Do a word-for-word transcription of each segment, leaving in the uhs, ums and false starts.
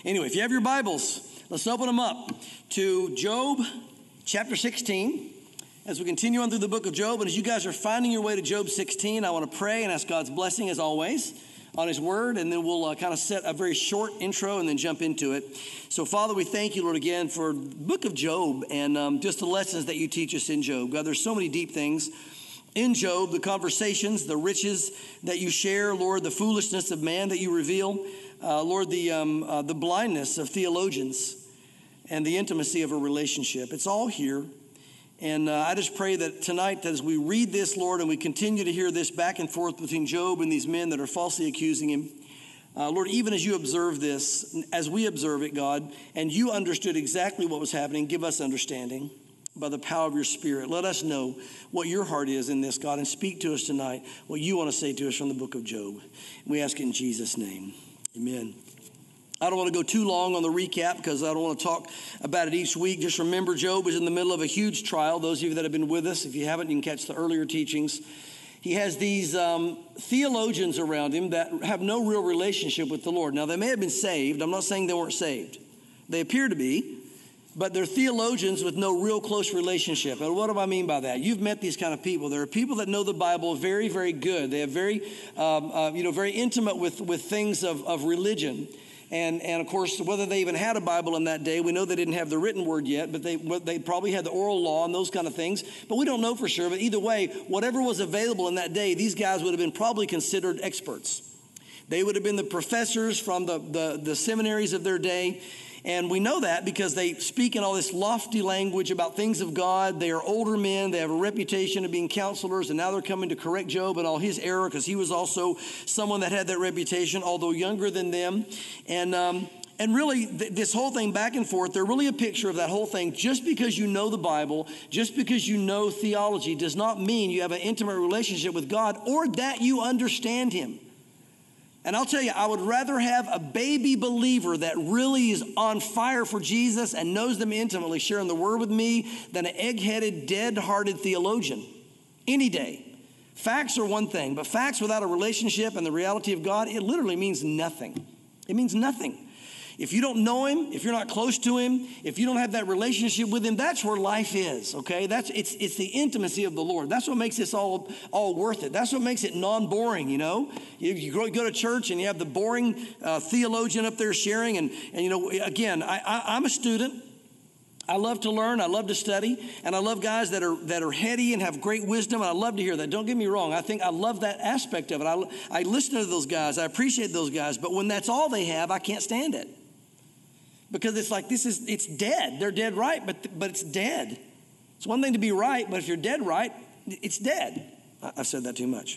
Anyway, if you have your Bibles, let's open them up to Job chapter sixteen. As we continue on through the book of Job, and as you guys are finding your way to Job sixteen, I want to pray and ask God's blessing as always on his word, and then we'll uh, kind of set a very short intro and then jump into it. So Father, we thank you, Lord, again for the book of Job and um, just the lessons that you teach us in Job. God, there's so many deep things in Job, the conversations, the riches that you share, Lord, the foolishness of man that you reveal, uh, Lord, the, um, uh, the blindness of theologians and the intimacy of a relationship. It's all here. And uh, I just pray that tonight, as we read this, Lord, and we continue to hear this back and forth between Job and these men that are falsely accusing him, uh, Lord, even as you observe this, as we observe it, God, and you understood exactly what was happening, give us understanding by the power of your Spirit. Let us know what your heart is in this, God, and speak to us tonight what you want to say to us from the book of Job. We ask it in Jesus' name. Amen. I don't want to go too long on the recap because I don't want to talk about it each week. Just remember, Job was in the middle of a huge trial. Those of you that have been with us, if you haven't, you can catch the earlier teachings. He has these um, theologians around him that have no real relationship with the Lord. Now, they may have been saved. I'm not saying they weren't saved. They appear to be, but they're theologians with no real close relationship. And what do I mean by that? You've met these kind of people. There are people that know the Bible very, very good. They have very, um, uh, you know, very intimate with, with things of, of religion. And, and of course, whether they even had a Bible in that day, we know they didn't have the written word yet, but they they probably had the oral law and those kind of things. But we don't know for sure. But either way, whatever was available in that day, these guys would have been probably considered experts. They would have been the professors from the, the, the seminaries of their day. And we know that because they speak in all this lofty language about things of God. They are older men. They have a reputation of being counselors. And now they're coming to correct Job and all his error because he was also someone that had that reputation, although younger than them. And um, and really, th- this whole thing back and forth, they're really a picture of that whole thing. Just because you know the Bible, just because you know theology does not mean you have an intimate relationship with God or that you understand him. And I'll tell you, I would rather have a baby believer that really is on fire for Jesus and knows them intimately, sharing the word with me, than an egg-headed, dead-hearted theologian. Any day. Facts are one thing, but facts without a relationship and the reality of God, it literally means nothing. It means nothing. If you don't know him, if you're not close to him, if you don't have that relationship with him, that's where life is, okay? That's it's it's the intimacy of the Lord. That's what makes this all, all worth it. That's what makes it non-boring, you know? You, you go, go to church and you have the boring uh, theologian up there sharing. And, and you know, again, I, I, I'm a student. I love to learn. I love to study. And I love guys that are that are heady and have great wisdom. And I love to hear that. Don't get me wrong. I think I love that aspect of it. I, I listen to those guys. I appreciate those guys. But when that's all they have, I can't stand it. Because it's like, this is, it's dead. They're dead right, but but it's dead. It's one thing to be right, but if you're dead right, it's dead. I've said that too much.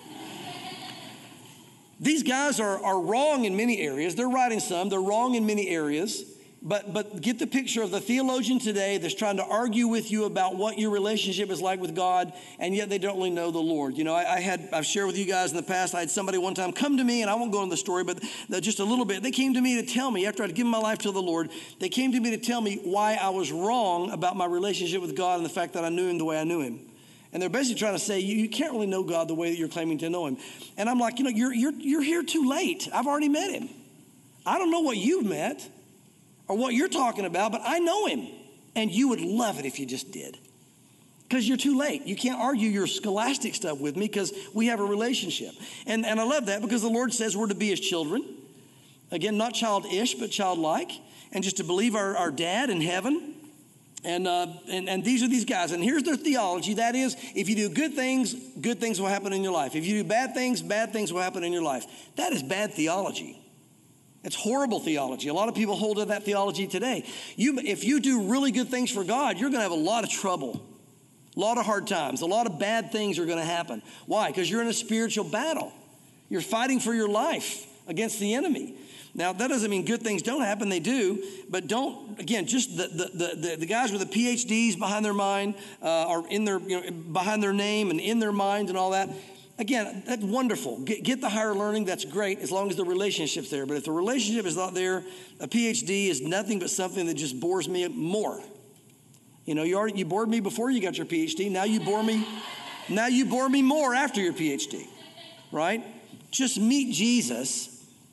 These guys are, are wrong in many areas. They're right in some. They're wrong in many areas. But but get the picture of the theologian today that's trying to argue with you about what your relationship is like with God, and yet they don't really know the Lord. You know, I, I had, I've shared with you guys in the past, I had somebody one time come to me, and I won't go into the story, but the, just a little bit. They came to me to tell me, after I'd given my life to the Lord, they came to me to tell me why I was wrong about my relationship with God and the fact that I knew him the way I knew him. And they're basically trying to say, you, you can't really know God the way that you're claiming to know him. And I'm like, you know, you're you're you're here too late. I've already met him. I don't know what you've met or what you're talking about, but I know him. And you would love it if you just did. Because you're too late. You can't argue your scholastic stuff with me because we have a relationship. And, and I love that because the Lord says we're to be his children. Again, not childish, but childlike. And just to believe our, our dad in heaven. And, uh, and and these are these guys. And here's their theology. That is, if you do good things, good things will happen in your life. If you do bad things, bad things will happen in your life. That is bad theology. It's horrible theology. A lot of people hold to that theology today. You, if you do really good things for God, you're going to have a lot of trouble, a lot of hard times, a lot of bad things are going to happen. Why? Because you're in a spiritual battle. You're fighting for your life against the enemy. Now, that doesn't mean good things don't happen. They do. But don't, again, just the the the, the guys with the P H Ds behind their mind, uh, or in their, you know, behind their name and in their mind and all that. Again, that's wonderful. Get, get the higher learning. That's great as long as the relationship's there. But if the relationship is not there, a P H D is nothing but something that just bores me more. You know, you already, you bored me before you got your P H D. Now you bore me. Now you bore me more after your P H D, right? Just meet Jesus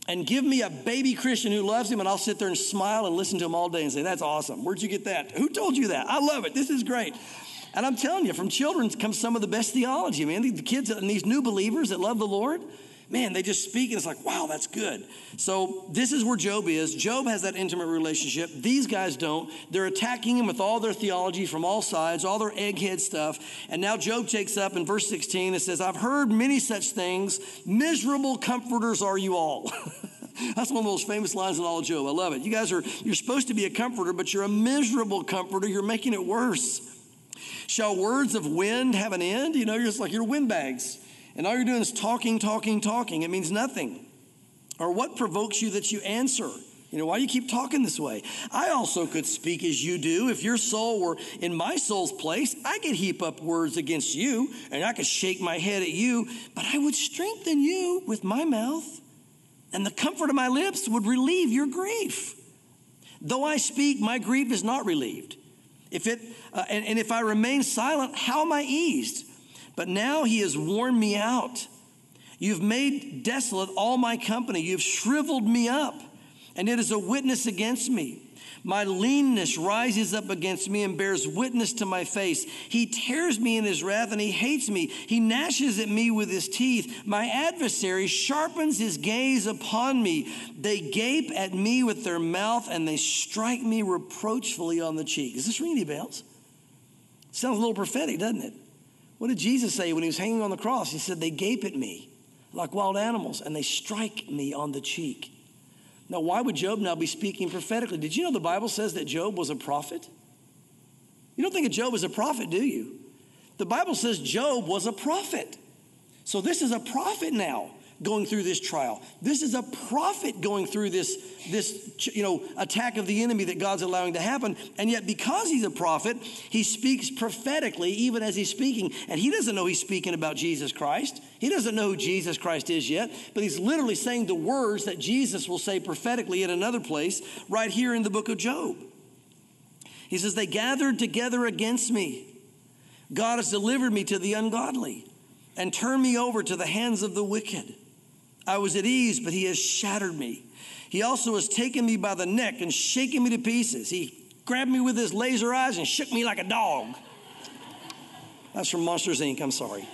and give me a baby Christian who loves him, and I'll sit there and smile and listen to him all day and say, that's awesome. Where'd you get that? Who told you that? I love it. This is great. And I'm telling you, from children comes some of the best theology, man. The kids and these new believers that love the Lord, man, they just speak and it's like, wow, that's good. So this is where Job is. Job has that intimate relationship. These guys don't. They're attacking him with all their theology from all sides, all their egghead stuff. And now Job takes up in verse sixteen. It says, I've heard many such things. Miserable comforters are you all. That's one of the most famous lines in all of Job. I love it. You guys are, you're supposed to be a comforter, but you're a miserable comforter. You're making it worse. Shall words of wind have an end? You know, you're just like, you're windbags. And all you're doing is talking, talking, talking. It means nothing. Or what provokes you that you answer? You know, why do you keep talking this way? I also could speak as you do. If your soul were in my soul's place, I could heap up words against you, and I could shake my head at you, but I would strengthen you with my mouth, and the comfort of my lips would relieve your grief. Though I speak, my grief is not relieved. If it uh, and, and if I remain silent, how am I eased? But now he has worn me out. You've made desolate all my company. You've shriveled me up, and it is a witness against me. My leanness rises up against me and bears witness to my face. He tears me in his wrath, and he hates me. He gnashes at me with his teeth. My adversary sharpens his gaze upon me. They gape at me with their mouth, and they strike me reproachfully on the cheek. Does this ring any bells? Sounds a little prophetic, doesn't it? What did Jesus say when he was hanging on the cross? He said, they gape at me like wild animals, and they strike me on the cheek. Now, why would Job now be speaking prophetically? Did you know the Bible says that Job was a prophet? You don't think of Job as a prophet, do you? The Bible says Job was a prophet. So this is a prophet now going through this trial. This is a prophet going through this, this, you know, attack of the enemy that God's allowing to happen. And yet because he's a prophet, he speaks prophetically even as he's speaking. And he doesn't know he's speaking about Jesus Christ. He doesn't know who Jesus Christ is yet, but he's literally saying the words that Jesus will say prophetically in another place right here in the book of Job. He says, they gathered together against me. God has delivered me to the ungodly and turned me over to the hands of the wicked. I was at ease, but he has shattered me. He also has taken me by the neck and shaken me to pieces. He grabbed me with his laser eyes and shook me like a dog. That's from Monsters, Incorporated. I'm sorry.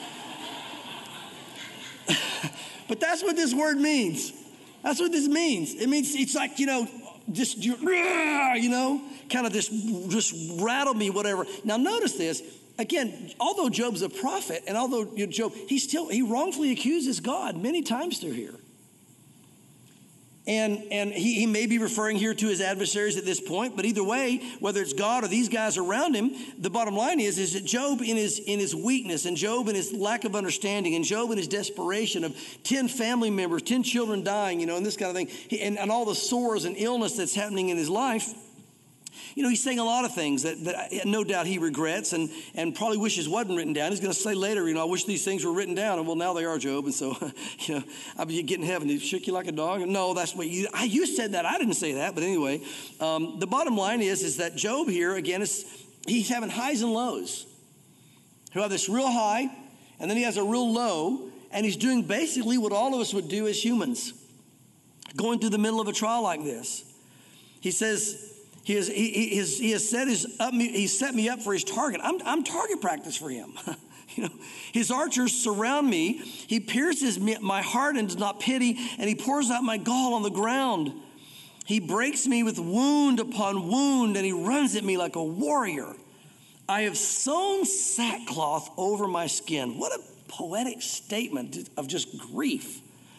But that's what this word means. That's what this means. It means it's like, you know, just, you know, kind of just, just rattle me, whatever. Now notice this. Again, although Job's a prophet, and although you know, Job, he still, he wrongfully accuses God many times through here. And, and he, he may be referring here to his adversaries at this point, but either way, whether it's God or these guys around him, the bottom line is, is that Job in his, in his weakness, and Job in his lack of understanding, and Job in his desperation of ten family members, ten children dying, you know, and this kind of thing, he, and, and all the sores and illness that's happening in his life, you know, he's saying a lot of things that, that no doubt he regrets and, and probably wishes wasn't written down. He's going to say later, you know, I wish these things were written down. And well, now they are, Job. And so, you know, I'll be getting heaven. Did he shook you like a dog? No, that's what you, I, you said that. I didn't say that. But anyway, um, the bottom line is, is that Job here, again, is he's having highs and lows. He'll have this real high, and then he has a real low, and he's doing basically what all of us would do as humans, going through the middle of a trial like this. He says, He has, he, he, has, he has set his up me, he set me up for his target. I'm, I'm target practice for him. You know, his archers surround me. He pierces me, my heart and does not pity, and he pours out my gall on the ground. He breaks me with wound upon wound, and he runs at me like a warrior. I have sewn sackcloth over my skin. What a poetic statement of just grief.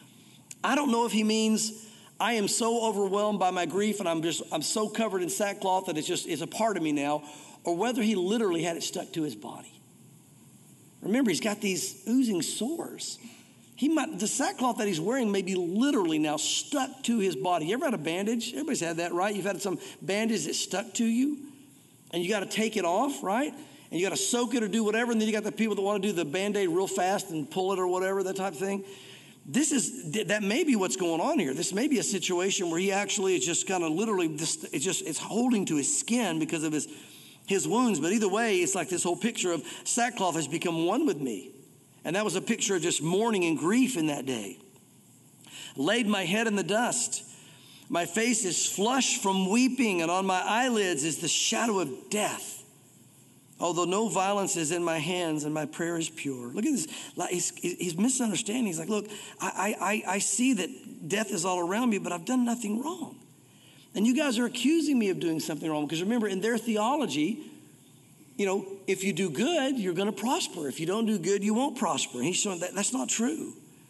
I don't know if he means I am so overwhelmed by my grief and I'm just, I'm so covered in sackcloth that it's just, it's a part of me now, or whether he literally had it stuck to his body. Remember, he's got these oozing sores. He might, the sackcloth that he's wearing may be literally now stuck to his body. You ever had a bandage? Everybody's had that, right? You've had some bandage that stuck to you and you got to take it off, right? And you got to soak it or do whatever. And then you got the people that want to do the Band-Aid real fast and pull it or whatever, that type of thing. This is, that may be what's going on here. This may be a situation where he actually is just kind of literally, this, it's just, it's holding to his skin because of his, his wounds. But either way, it's like this whole picture of sackcloth has become one with me. And that was a picture of just mourning and grief in that day. laid my head in the dust. My face is flushed from weeping, and on my eyelids is the shadow of death. Although no violence is in my hands and my prayer is pure. Look at this. He's, he's misunderstanding. He's like, look, I, I, I see that death is all around me, but I've done nothing wrong. And you guys are accusing me of doing something wrong. Because remember, in their theology, you know, if you do good, you're going to prosper. If you don't do good, you won't prosper. And he's showing that that's not true.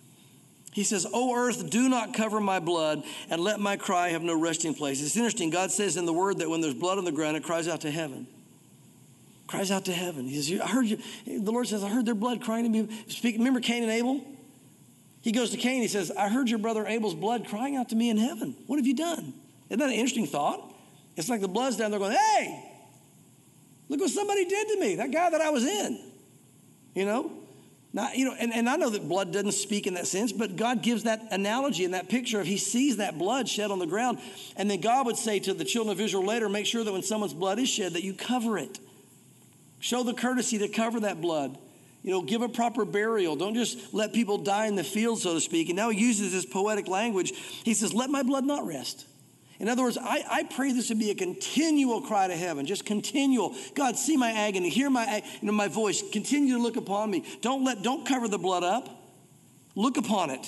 He says, O earth, do not cover my blood, and let my cry have no resting place. It's interesting. God says in the word that when there's blood on the ground, it cries out to heaven. Cries out to heaven. He says, I heard you. The Lord says, I heard their blood crying to me. Speak. Remember Cain and Abel? He goes to Cain. He says, I heard your brother Abel's blood crying out to me in heaven. What have you done? Isn't that an interesting thought? It's like the blood's down there going, hey, look what somebody did to me. That guy that I was in. You know? Now, you know, and, and I know that blood doesn't speak in that sense, but God gives that analogy and that picture of he sees that blood shed on the ground. And then God would say to the children of Israel later, make sure that when someone's blood is shed, that you cover it. Show the courtesy to cover that blood. You know, give a proper burial. Don't just let people die in the field, so to speak. And now he uses this poetic language. He says, let my blood not rest. In other words, I, I pray this would be a continual cry to heaven, just continual. God, see my agony, hear my, you know, my voice, continue to look upon me. Don't let, don't cover the blood up. Look upon it.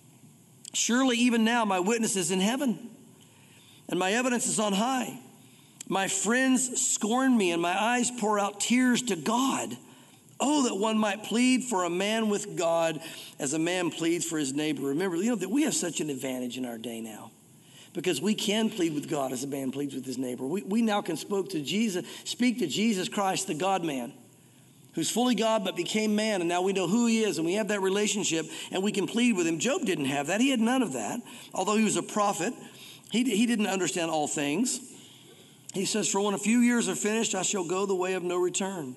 Surely even now my witness is in heaven, and my evidence is on high. My friends scorn me, and my eyes pour out tears to God. Oh, that one might plead for a man with God as a man pleads for his neighbor. Remember, you know, that we have such an advantage in our day now. Because we can plead with God as a man pleads with his neighbor. We, we now can spoke to Jesus, speak to Jesus Christ, the God-man, who's fully God but became man, and now we know who he is, and we have that relationship, and we can plead with him. Job didn't have that. He had none of that. Although he was a prophet, he, he didn't understand all things. He says, for when a few years are finished, I shall go the way of no return.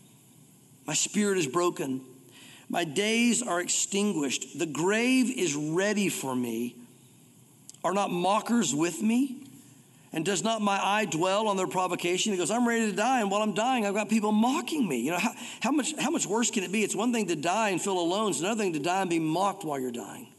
My spirit is broken. My days are extinguished. The grave is ready for me. Are not mockers with me? And does not my eye dwell on their provocation? He goes, I'm ready to die, and while I'm dying, I've got people mocking me. You know, how, how much how much worse can it be? It's one thing to die and feel alone. It's another thing to die and be mocked while you're dying.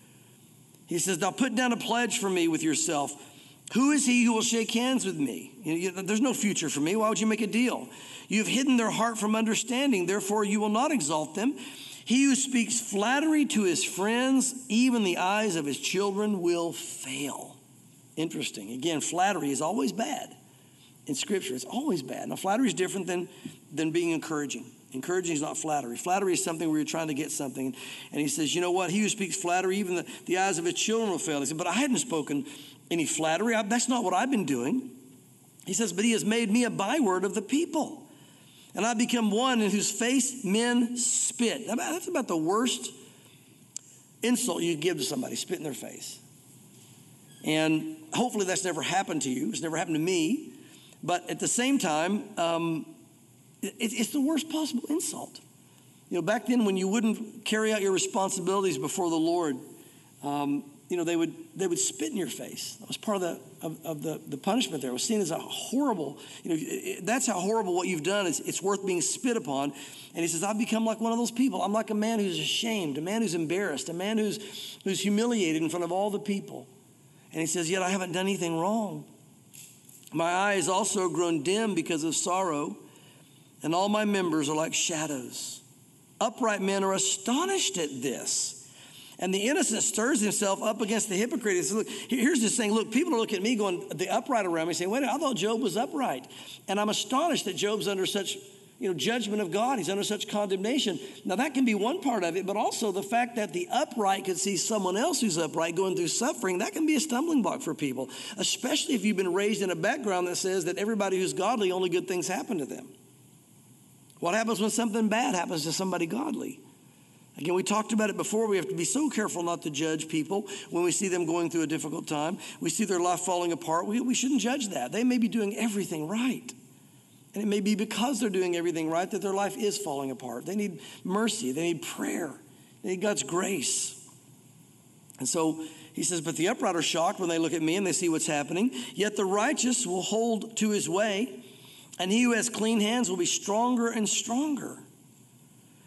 He says, now put down a pledge for me with yourself. Who is he who will shake hands with me? You know, you, there's no future for me. Why would you make a deal? You have hidden their heart from understanding. Therefore, you will not exalt them. He who speaks flattery to his friends, even the eyes of his children will fail. Interesting. Again, flattery is always bad in Scripture. It's always bad. Now, flattery is different than, than being encouraging. Encouraging is not flattery. Flattery is something where you're trying to get something. And he says, you know what? He who speaks flattery, even the, the eyes of his children will fail. He said, but I hadn't spoken any flattery. I, that's not what I've been doing. He says, but he has made me a byword of the people. And I become one in whose face men spit. That's about the worst insult you could give to somebody, spit in their face. And hopefully that's never happened to you. It's never happened to me. But at the same time, um, it, it's the worst possible insult. You know, back then when you wouldn't carry out your responsibilities before the Lord, um, you know, they would they would spit in your face. That was part of the of, of the, the punishment there. It was seen as a horrible, you know, it, it, that's how horrible what you've done is. It's worth being spit upon. And he says, I've become like one of those people. I'm like a man who's ashamed, a man who's embarrassed, a man who's who's humiliated in front of all the people. And he says, yet I haven't done anything wrong. My eyes also grown dim because of sorrow, and all my members are like shadows. Upright men are astonished at this. And the innocent stirs himself up against the hypocrite. He says, look, here's this thing. Look, people are looking at me going, the upright around me, saying, wait a minute, I thought Job was upright. And I'm astonished that Job's under such, you know, judgment of God. He's under such condemnation. Now, that can be one part of it, but also the fact that the upright could see someone else who's upright going through suffering, that can be a stumbling block for people, especially if you've been raised in a background that says that everybody who's godly, only good things happen to them. What happens when something bad happens to somebody godly? Again, we talked about it before. We have to be so careful not to judge people when we see them going through a difficult time. We see their life falling apart. We, we shouldn't judge that. They may be doing everything right. And it may be because they're doing everything right that their life is falling apart. They need mercy. They need prayer. They need God's grace. And so he says, but the upright are shocked when they look at me and they see what's happening. Yet the righteous will hold to his way, and he who has clean hands will be stronger and stronger.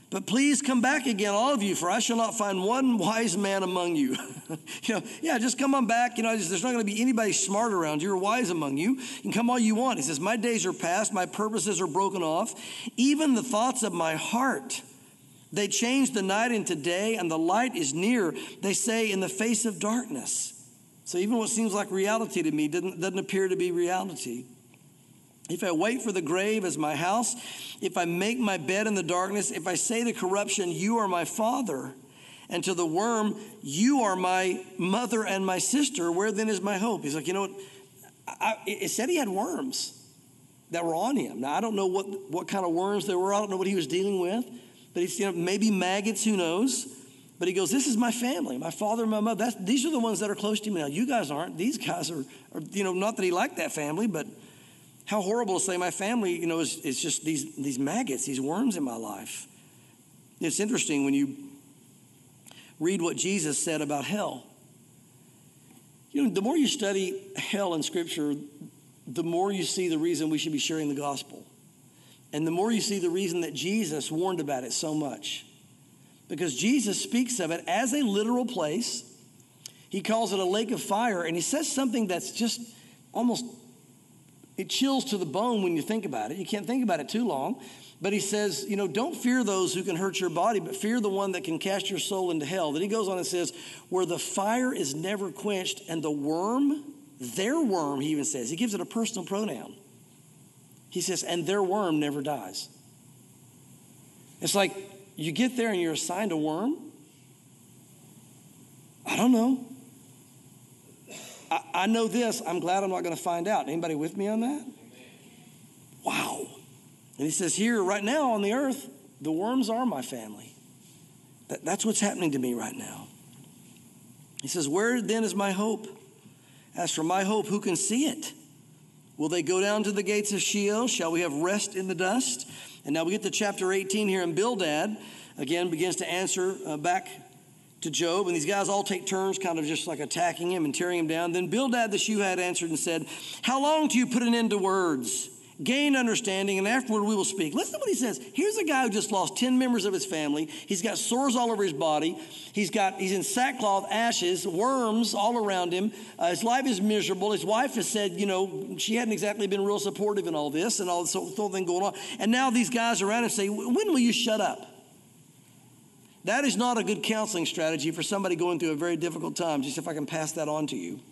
But please come back again, all of you, for I shall not find one wise man among you. you know, yeah, just come on back. You know, just, there's not going to be anybody smart around you or wise among you. You can come all you want. He says, my days are past, my purposes are broken off. Even the thoughts of my heart, they change the night into day, and the light is near, they say, in the face of darkness. So even what seems like reality to me doesn't, doesn't appear to be reality. If I wait for the grave as my house, if I make my bed in the darkness, if I say to corruption, you are my father, and to the worm, you are my mother and my sister, where then is my hope? He's like, you know what? I, it said he had worms that were on him. Now, I don't know what, what kind of worms there were. I don't know what he was dealing with. But he's, you know, maybe maggots, who knows? But he goes, this is my family, my father and my mother. That's, these are the ones that are close to me now. You guys aren't. These guys are, are, you know, not that he liked that family, but how horrible to say my family, you know, is, is just these, these maggots, these worms in my life. It's interesting when you read what Jesus said about hell. You know, the more you study hell in Scripture, the more you see the reason we should be sharing the gospel. And the more you see the reason that Jesus warned about it so much. Because Jesus speaks of it as a literal place. He calls it a lake of fire, and he says something that's just almost, it chills to the bone when you think about it. You can't think about it too long. But he says, you know, don't fear those who can hurt your body, but fear the one that can cast your soul into hell. Then he goes on and says, where the fire is never quenched, and the worm, their worm, he even says, he gives it a personal pronoun. He says, and their worm never dies. It's like you get there and you're assigned a worm. I don't know. I, I know this. I'm glad I'm not going to find out. Anybody with me on that? Wow. And he says, here, right now on the earth, the worms are my family. That, that's what's happening to me right now. He says, where then is my hope? As for my hope, who can see it? Will they go down to the gates of Sheol? Shall we have rest in the dust? And now we get to chapter eighteen here, and Bildad, again, begins to answer uh, back to Job. And these guys all take turns kind of just like attacking him and tearing him down. Then Bildad the Shuhite answered and said, how long do you put an end to words? Gain understanding, and afterward we will speak. Listen to what he says. Here's a guy who just lost ten members of his family. He's got sores all over his body. He's got he's in sackcloth, ashes, worms all around him. Uh, his life is miserable. His wife has said, you know, she hadn't exactly been real supportive in all this and all this whole thing going on. And now these guys around him say, when will you shut up? That is not a good counseling strategy for somebody going through a very difficult time. Just if I can pass that on to you.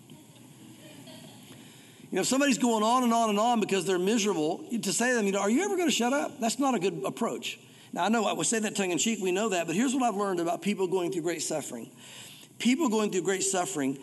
You know, if somebody's going on and on and on because they're miserable, to say to them, you know, are you ever going to shut up? That's not a good approach. Now, I know I would say that tongue in cheek. We know that. But here's what I've learned about people going through great suffering. People going through great suffering,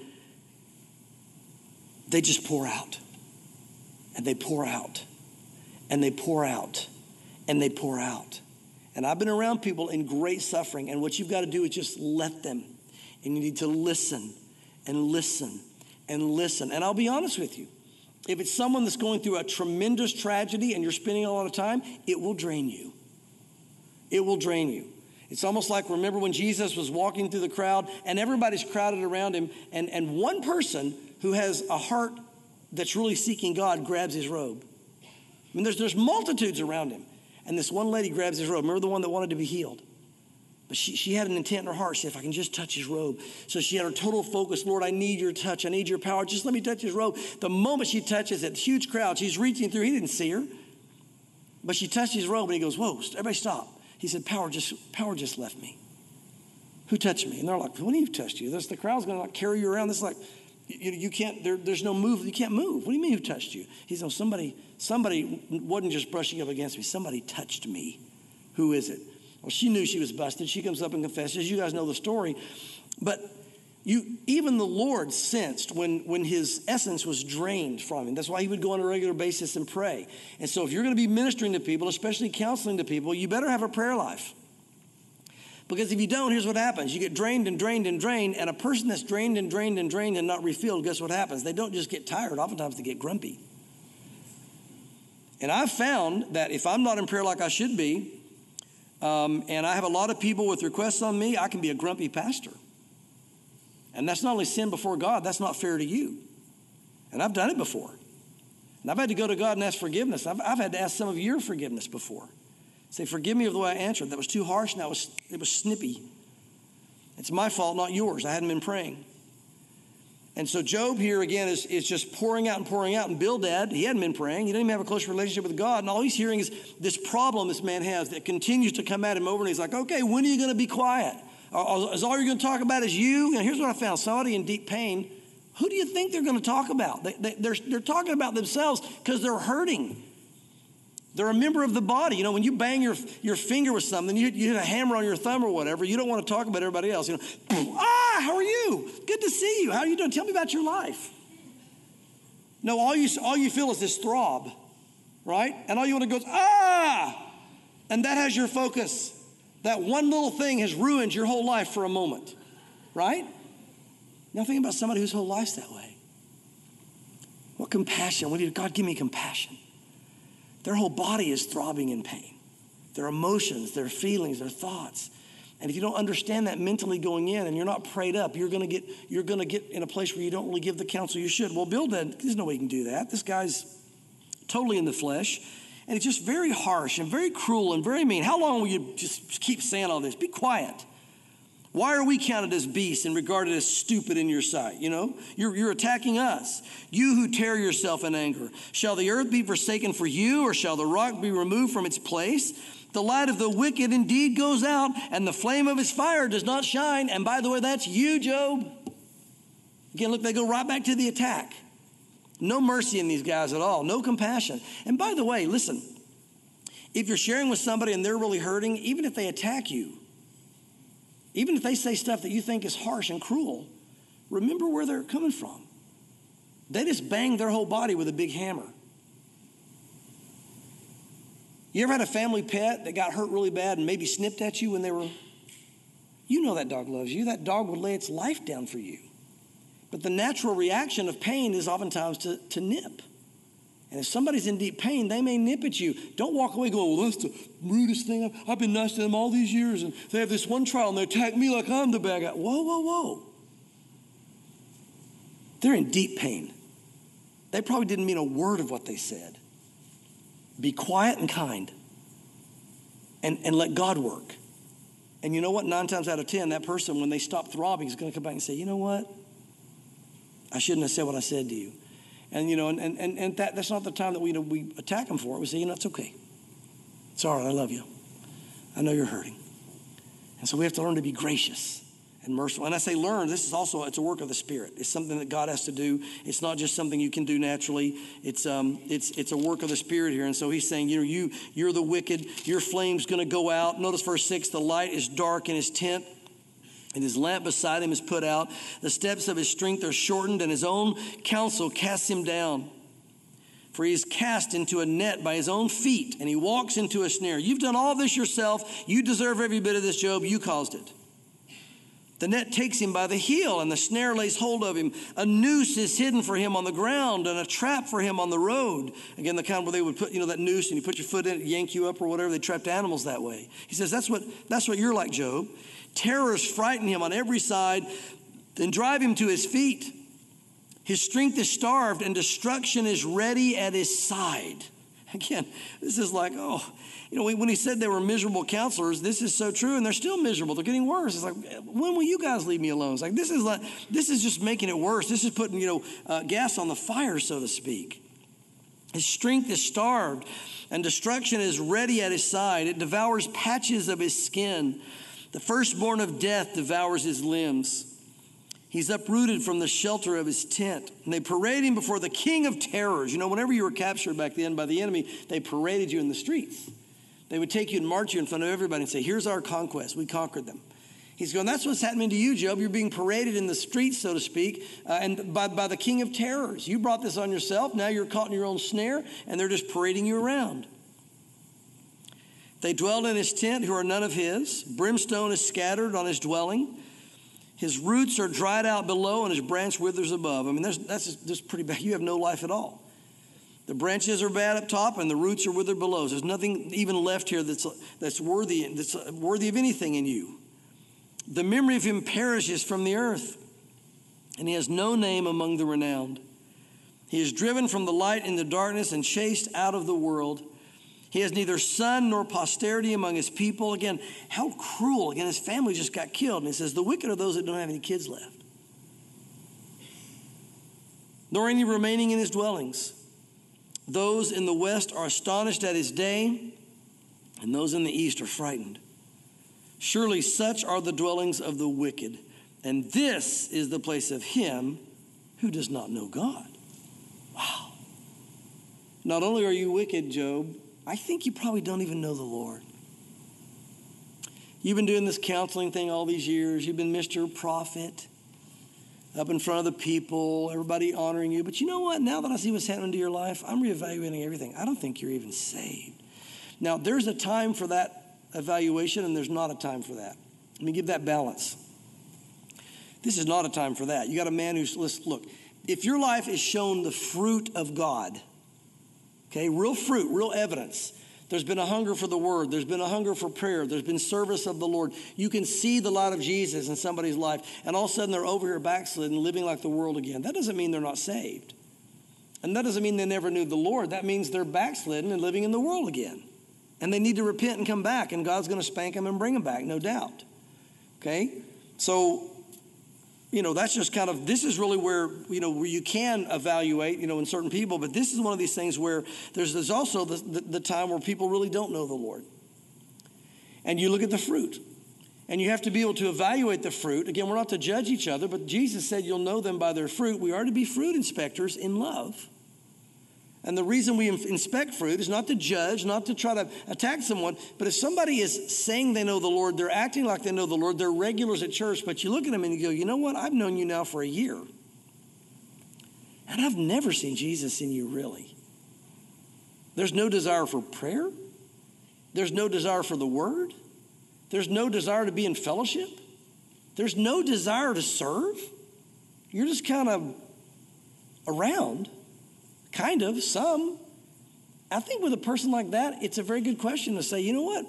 they just pour out. And they pour out. And they pour out. And they pour out. And I've been around people in great suffering. And what you've got to do is just let them. And you need to listen and listen and listen. And I'll be honest with you. If it's someone that's going through a tremendous tragedy and you're spending a lot of time, it will drain you. It will drain you. It's almost like, remember when Jesus was walking through the crowd and everybody's crowded around him, and, and one person who has a heart that's really seeking God grabs his robe. I mean, there's, there's multitudes around him. And this one lady grabs his robe. Remember the one that wanted to be healed? But she, she had an intent in her heart. She said, if I can just touch his robe. So she had her total focus. Lord, I need your touch. I need your power. Just let me touch his robe. The moment she touches it, huge crowd, she's reaching through. He didn't see her. But she touched his robe and he goes, whoa, everybody stop. He said, power just power just left me. Who touched me? And they're like, what do you touched you? There's, the crowd's going to like carry you around. This is like, you, you can't, there, there's no move. You can't move. What do you mean who touched you? He said, somebody, somebody wasn't just brushing up against me. Somebody touched me. Who is it? Well, she knew she was busted. She comes up and confesses. You guys know the story. But you, even the Lord sensed when, when his essence was drained from him. That's why he would go on a regular basis and pray. And so if you're going to be ministering to people, especially counseling to people, you better have a prayer life. Because if you don't, here's what happens. You get drained and drained and drained. And a person that's drained and drained and drained and not refilled, guess what happens? They don't just get tired. Oftentimes they get grumpy. And I've found that if I'm not in prayer like I should be, Um, and I have a lot of people with requests on me, I can be a grumpy pastor. And that's not only sin before God, that's not fair to you. And I've done it before. And I've had to go to God and ask forgiveness. I've, I've had to ask some of your forgiveness before. Say, forgive me of the way I answered. That was too harsh and that was, it was snippy. It's my fault, not yours. I hadn't been praying. And so Job here again is, is just pouring out and pouring out. And Bildad, he hadn't been praying. He didn't even have a close relationship with God. And all he's hearing is this problem this man has that continues to come at him over. And he's like, okay, when are you going to be quiet? Is all you're going to talk about is you? And here's what I found. Somebody in deep pain, who do you think they're going to talk about? They, they, they're, they're talking about themselves because they're hurting. They're a member of the body. You know, when you bang your, your finger with something, you, you hit a hammer on your thumb or whatever, you don't want to talk about everybody else. You know, ah, how are you? Good to see you. How are you doing? Tell me about your life. No, all you, all you feel is this throb, right? And all you want to go is, ah! And that has your focus. That one little thing has ruined your whole life for a moment, right? Now think about somebody whose whole life's that way. What compassion. What do you, God, give me compassion. Their whole body is throbbing in pain. Their emotions, their feelings, their thoughts. And if you don't understand that mentally going in and you're not prayed up, you're gonna get you're gonna get in a place where you don't really give the counsel you should. Well, Bildad, there's no way he can do that. This guy's totally in the flesh. And it's just very harsh and very cruel and very mean. How long will you just keep saying all this? Be quiet. Why are we counted as beasts and regarded as stupid in your sight? You know, you're, you're attacking us. You who tear yourself in anger. Shall the earth be forsaken for you, or shall the rock be removed from its place? The light of the wicked indeed goes out, and the flame of his fire does not shine. And by the way, that's you, Job. Again, look, they go right back to the attack. No mercy in these guys at all. No compassion. And by the way, listen, if you're sharing with somebody and they're really hurting, even if they attack you, even if they say stuff that you think is harsh and cruel, remember where they're coming from. They just banged their whole body with a big hammer. You ever had a family pet that got hurt really bad and maybe snipped at you when they were, you know that dog loves you. That dog would lay its life down for you. But the natural reaction of pain is oftentimes to, to nip. And if somebody's in deep pain, they may nip at you. Don't walk away going, well, that's the rudest thing. I've, I've been nice to them all these years, and they have this one trial, and they attack me like I'm the bad guy. Whoa, whoa, whoa. They're in deep pain. They probably didn't mean a word of what they said. Be quiet and kind, and, and let God work. And you know what? Nine times out of ten, that person, when they stop throbbing, is going to come back and say, you know what? I shouldn't have said what I said to you. And, you know, and, and, and that, that's not the time that we, you know, we attack them for it. We say, you know, it's okay. It's all right. I love you. I know you're hurting. And so we have to learn to be gracious and merciful. And I say learn, this is also, it's a work of the Spirit. It's something that God has to do. It's not just something you can do naturally. It's um, it's it's a work of the Spirit here. And so he's saying, you know, you, you're the wicked. Your flame's going to go out. Notice verse six, the light is dark in his tent, and his lamp beside him is put out. The steps of his strength are shortened, and his own counsel casts him down. For he is cast into a net by his own feet, and he walks into a snare. You've done all this yourself. You deserve every bit of this, Job. You caused it. The net takes him by the heel, and the snare lays hold of him. A noose is hidden for him on the ground, and a trap for him on the road. Again, the kind where they would put, you know, that noose, and you put your foot in it, yank you up or whatever. They trapped animals that way. He says, that's what, that's what you're like, Job. Terrors frighten him on every side and drive him to his feet. His strength is starved, and destruction is ready at his side. Again, this is like, oh, you know, when he said they were miserable counselors, this is so true, and they're still miserable. They're getting worse. It's like, when will you guys leave me alone? It's like, this is like, this is just making it worse. This is putting, you know, uh, gas on the fire, so to speak. His strength is starved, and destruction is ready at his side. It devours patches of his skin. The firstborn of death devours his limbs. He's uprooted from the shelter of his tent. And they parade him before the king of terrors. You know, whenever you were captured back then by the enemy, they paraded you in the streets. They would take you and march you in front of everybody and say, here's our conquest. We conquered them. He's going, that's what's happening to you, Job. You're being paraded in the streets, so to speak, uh, and by, by the king of terrors. You brought this on yourself. Now you're caught in your own snare, and they're just parading you around. They dwelled in his tent who are none of his. Brimstone is scattered on his dwelling. His roots are dried out below, and his branch withers above. I mean, that's, that's just pretty bad. You have no life at all. The branches are bad up top, and the roots are withered below. There's nothing even left here that's, that's, worthy, that's worthy of anything in you. The memory of him perishes from the earth, and he has no name among the renowned. He is driven from the light into darkness and chased out of the world. He has neither son nor posterity among his people. Again, how cruel. Again, his family just got killed. And he says, the wicked are those that don't have any kids left. Nor any remaining in his dwellings. Those in the west are astonished at his day, and those in the east are frightened. Surely such are the dwellings of the wicked, and this is the place of him who does not know God. Wow. Not only are you wicked, Job, I think you probably don't even know the Lord. You've been doing this counseling thing all these years. You've been Mister Prophet, up in front of the people, everybody honoring you. But you know what? Now that I see what's happening to your life, I'm reevaluating everything. I don't think you're even saved. Now, there's a time for that evaluation, and there's not a time for that. Let me give that balance. This is not a time for that. You got a man who's, listen, look, if your life is shown the fruit of God, okay, real fruit, real evidence. There's been a hunger for the word. There's been a hunger for prayer. There's been service of the Lord. You can see the light of Jesus in somebody's life, and all of a sudden they're over here backslidden, living like the world again. That doesn't mean they're not saved. And that doesn't mean they never knew the Lord. That means they're backslidden and living in the world again. And they need to repent and come back, and God's going to spank them and bring them back, no doubt. Okay? So, you know, that's just kind of, this is really where, you know, where you can evaluate, you know, in certain people. But this is one of these things where there's, there's also the, the, the time where people really don't know the Lord. And you look at the fruit. And you have to be able to evaluate the fruit. Again, we're not to judge each other, but Jesus said you'll know them by their fruit. We are to be fruit inspectors in love. And the reason we inspect fruit is not to judge, not to try to attack someone. But if somebody is saying they know the Lord, they're acting like they know the Lord, they're regulars at church, but you look at them and you go, you know what? I've known you now for a year. And I've never seen Jesus in you, really. There's no desire for prayer. There's no desire for the word. There's no desire to be in fellowship. There's no desire to serve. You're just kind of around. Kind of, some. I think with a person like that, it's a very good question to say, you know what?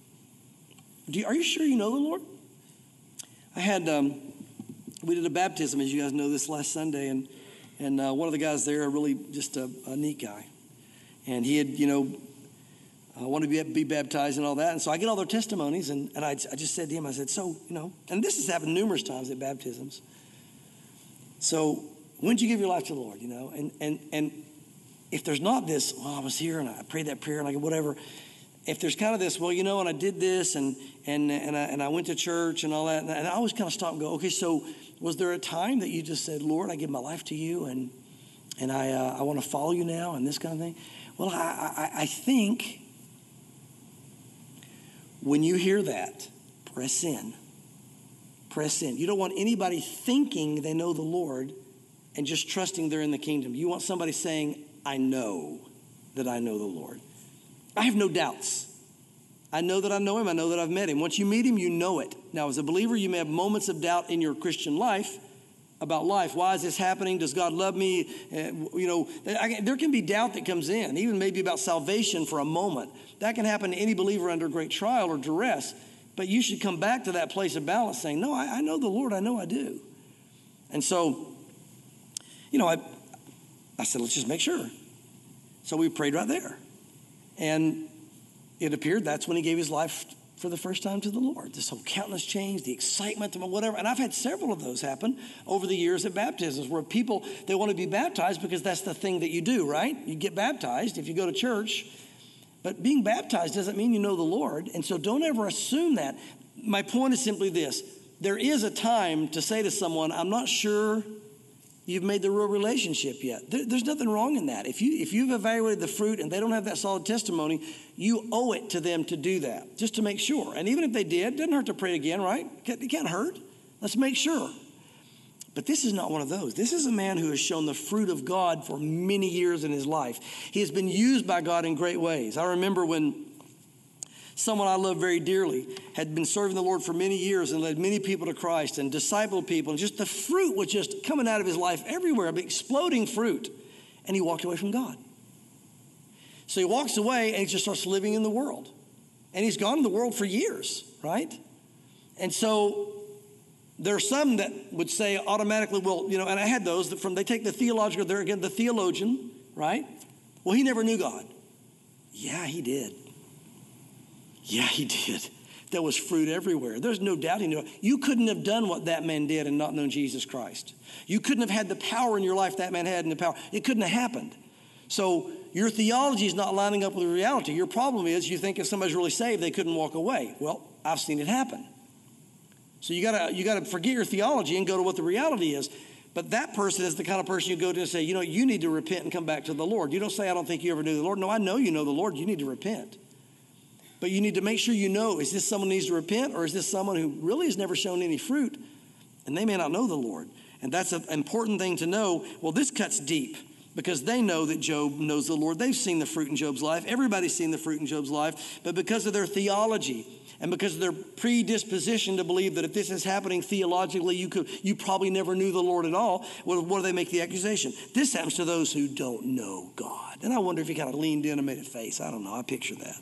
Do you, are you sure you know the Lord? I had, um, we did a baptism, as you guys know, this last Sunday, and and uh, one of the guys there, really just a, a neat guy. And he had, you know, uh, wanted to be, be baptized and all that. And so I get all their testimonies, and, and I, I just said to him, I said, so, you know, and this has happened numerous times at baptisms. So when did you give your life to the Lord, you know? And and and if there's not this, well, I was here and I prayed that prayer and I whatever. If there's kind of this, well, you know, and I did this and and and I, and I went to church and all that, and I always kind of stop and go, okay, so was there a time that you just said, Lord, I give my life to you and and I uh, I want to follow you now and this kind of thing? Well, I, I I think when you hear that, press in. Press in. You don't want anybody thinking they know the Lord and just trusting they're in the kingdom. You want somebody saying, I know that I know the Lord. I have no doubts. I know that I know him. I know that I've met him. Once you meet him, you know it. Now, as a believer, you may have moments of doubt in your Christian life about life. Why is this happening? Does God love me? Uh, you know, I, there can be doubt that comes in, even maybe about salvation for a moment. That can happen to any believer under great trial or duress. But you should come back to that place of balance saying, no, I, I know the Lord. I know I do. And so, you know, I, I said, let's just make sure. So we prayed right there. And it appeared that's when he gave his life for the first time to the Lord. This whole countenance change, the excitement, whatever. And I've had several of those happen over the years at baptisms where people, they want to be baptized because that's the thing that you do, right? You get baptized if you go to church. But being baptized doesn't mean you know the Lord. And so don't ever assume that. My point is simply this. There is a time to say to someone, I'm not sure you've made the real relationship yet. There, there's nothing wrong in that. If, you, if you've evaluated the fruit and they don't have that solid testimony, you owe it to them to do that, just to make sure. And even if they did, it doesn't hurt to pray again, right? It can't hurt. Let's make sure. But this is not one of those. This is a man who has shown the fruit of God for many years in his life. He has been used by God in great ways. I remember when someone I love very dearly had been serving the Lord for many years and led many people to Christ and discipled people. And just the fruit was just coming out of his life everywhere, exploding fruit. And he walked away from God. So he walks away and he just starts living in the world. And he's gone in the world for years, right? And so there are some that would say automatically, well, you know, and I had those that from, they take the theological, they're again the theologian, right? Well, he never knew God. Yeah, he did. Yeah, he did. There was fruit everywhere. There's no doubt he knew. You couldn't have done what that man did and not known Jesus Christ. You couldn't have had the power in your life that man had in the power. It couldn't have happened. So your theology is not lining up with reality. Your problem is you think if somebody's really saved, they couldn't walk away. Well, I've seen it happen. So you gotta you gotta forget your theology and go to what the reality is. But that person is the kind of person you go to and say, you know, you need to repent and come back to the Lord. You don't say, I don't think you ever knew the Lord. No, I know you know the Lord. You need to repent. But you need to make sure you know, is this someone who needs to repent, or is this someone who really has never shown any fruit and they may not know the Lord? And that's an important thing to know. Well, this cuts deep because they know that Job knows the Lord. They've seen the fruit in Job's life. Everybody's seen the fruit in Job's life. But because of their theology and because of their predisposition to believe that if this is happening theologically, you could, you probably never knew the Lord at all, what, what do they make the accusation? This happens to those who don't know God. And I wonder if he kind of leaned in and made a face. I don't know. I picture that.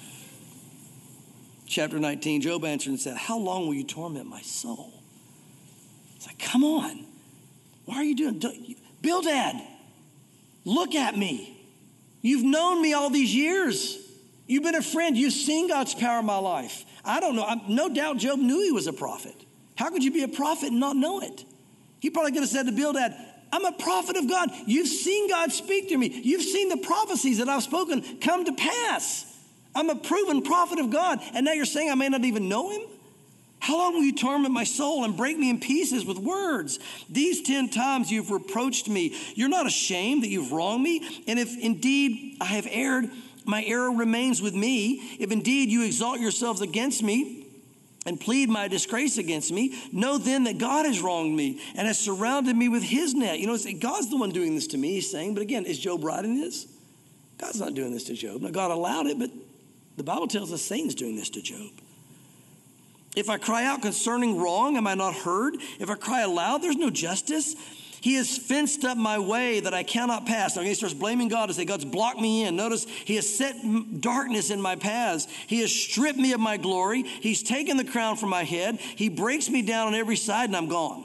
Chapter nineteen, Job answered and said, how long will you torment my soul? It's like, come on. Why are you doing? You, Bildad, look at me. You've known me all these years. You've been a friend. You've seen God's power in my life. I don't know. I, no doubt Job knew he was a prophet. How could you be a prophet and not know it? He probably could have said to Bildad, I'm a prophet of God. You've seen God speak to me. You've seen the prophecies that I've spoken come to pass. I'm a proven prophet of God, and now you're saying I may not even know him? How long will you torment my soul and break me in pieces with words? These ten times you've reproached me. You're not ashamed that you've wronged me? And if indeed I have erred, my error remains with me. If indeed you exalt yourselves against me and plead my disgrace against me, know then that God has wronged me and has surrounded me with his net. You know, God's the one doing this to me, he's saying. But again, is Job right in this? God's not doing this to Job. Now, God allowed it, but the Bible tells us Satan's doing this to Job. If I cry out concerning wrong, am I not heard? If I cry aloud, there's no justice. He has fenced up my way that I cannot pass. Now he starts blaming God and say, God's blocked me in. Notice he has set darkness in my paths. He has stripped me of my glory. He's taken the crown from my head. He breaks me down on every side and I'm gone.